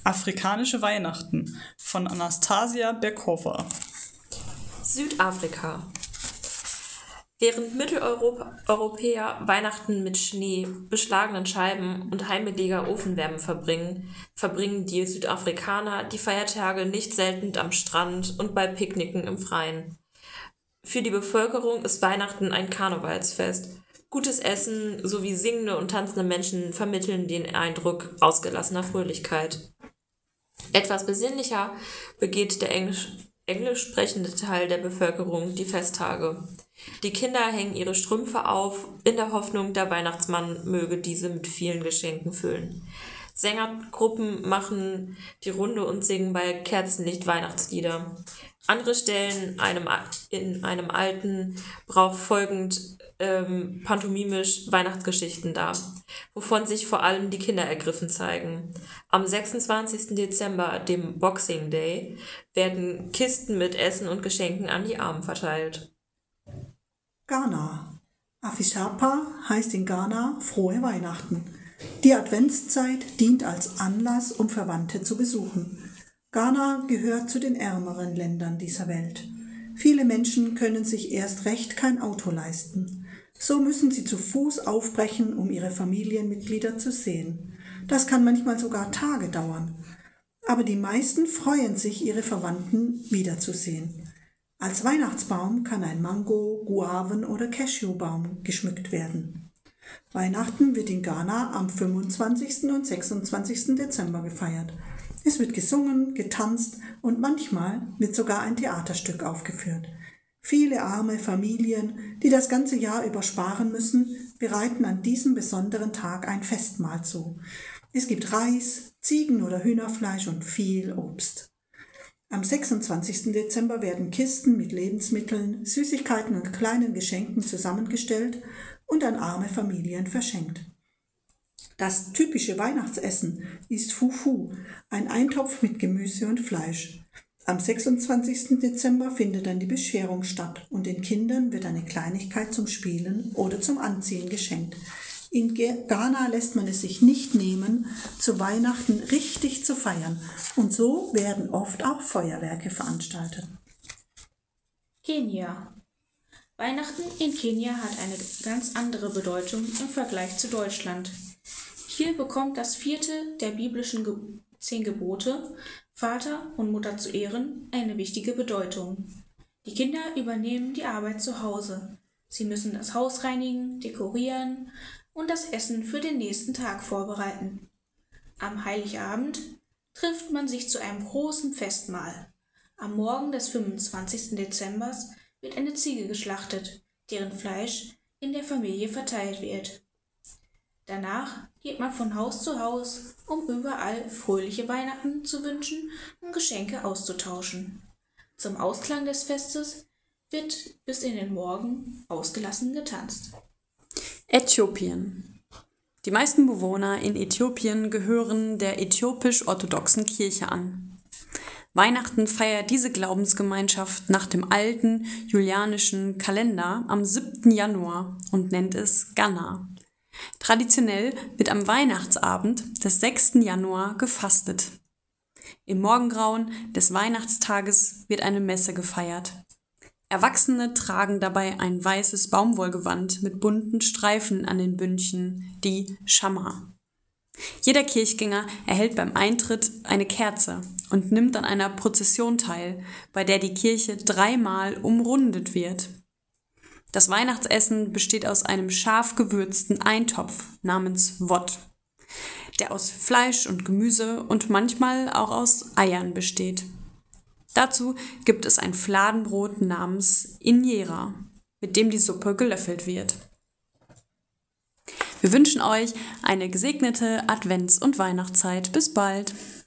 Afrikanische Weihnachten von Anastasia Berkova. Südafrika. Während Mitteleuropäer Weihnachten mit Schnee, beschlagenen Scheiben und heimeliger Ofenwärme verbringen die Südafrikaner die Feiertage nicht selten am Strand und bei Picknicken im Freien. Für die Bevölkerung ist Weihnachten ein Karnevalsfest. Gutes Essen sowie singende und tanzende Menschen vermitteln den Eindruck ausgelassener Fröhlichkeit. Etwas besinnlicher begeht der englisch sprechende Teil der Bevölkerung die Festtage. Die Kinder hängen ihre Strümpfe auf, in der Hoffnung, der Weihnachtsmann möge diese mit vielen Geschenken füllen. Sängergruppen machen die Runde und singen bei Kerzenlicht Weihnachtslieder. Andere stellen in einem alten Brauch folgend pantomimisch Weihnachtsgeschichten dar, wovon sich vor allem die Kinder ergriffen zeigen. Am 26. Dezember, dem Boxing Day, werden Kisten mit Essen und Geschenken an die Armen verteilt. Ghana. Afishapa heißt in Ghana frohe Weihnachten. Die Adventszeit dient als Anlass, um Verwandte zu besuchen. Ghana gehört zu den ärmeren Ländern dieser Welt. Viele Menschen können sich erst recht kein Auto leisten. So müssen sie zu Fuß aufbrechen, um ihre Familienmitglieder zu sehen. Das kann manchmal sogar Tage dauern. Aber die meisten freuen sich, ihre Verwandten wiederzusehen. Als Weihnachtsbaum kann ein Mango-, Guaven- oder Cashewbaum geschmückt werden. Weihnachten wird in Ghana am 25. und 26. Dezember gefeiert. Es wird gesungen, getanzt und manchmal wird sogar ein Theaterstück aufgeführt. Viele arme Familien, die das ganze Jahr über sparen müssen, bereiten an diesem besonderen Tag ein Festmahl zu. Es gibt Reis, Ziegen- oder Hühnerfleisch und viel Obst. Am 26. Dezember werden Kisten mit Lebensmitteln, Süßigkeiten und kleinen Geschenken zusammengestellt und an arme Familien verschenkt. Das typische Weihnachtsessen ist Fufu, ein Eintopf mit Gemüse und Fleisch. Am 26. Dezember findet dann die Bescherung statt und den Kindern wird eine Kleinigkeit zum Spielen oder zum Anziehen geschenkt. In Ghana lässt man es sich nicht nehmen, zu Weihnachten richtig zu feiern, und so werden oft auch Feuerwerke veranstaltet. Kenia. Weihnachten in Kenia hat eine ganz andere Bedeutung im Vergleich zu Deutschland. Hier bekommt das 4. der biblischen 10 Gebote, Vater und Mutter zu ehren, eine wichtige Bedeutung. Die Kinder übernehmen die Arbeit zu Hause. Sie müssen das Haus reinigen, dekorieren und das Essen für den nächsten Tag vorbereiten. Am Heiligabend trifft man sich zu einem großen Festmahl. Am Morgen des 25. Dezember wird eine Ziege geschlachtet, deren Fleisch in der Familie verteilt wird. Danach geht man von Haus zu Haus, um überall fröhliche Weihnachten zu wünschen und Geschenke auszutauschen. Zum Ausklang des Festes wird bis in den Morgen ausgelassen getanzt. Äthiopien. Die meisten Bewohner in Äthiopien gehören der äthiopisch-orthodoxen Kirche an. Weihnachten feiert diese Glaubensgemeinschaft nach dem alten julianischen Kalender am 7. Januar und nennt es Ganna. Traditionell wird am Weihnachtsabend des 6. Januar gefastet. Im Morgengrauen des Weihnachtstages wird eine Messe gefeiert. Erwachsene tragen dabei ein weißes Baumwollgewand mit bunten Streifen an den Bündchen, die Schamma. Jeder Kirchgänger erhält beim Eintritt eine Kerze und nimmt an einer Prozession teil, bei der die Kirche 3-mal umrundet wird. Das Weihnachtsessen besteht aus einem scharf gewürzten Eintopf namens Wot, der aus Fleisch und Gemüse und manchmal auch aus Eiern besteht. Dazu gibt es ein Fladenbrot namens Injera, mit dem die Suppe gelöffelt wird. Wir wünschen euch eine gesegnete Advents- und Weihnachtszeit. Bis bald!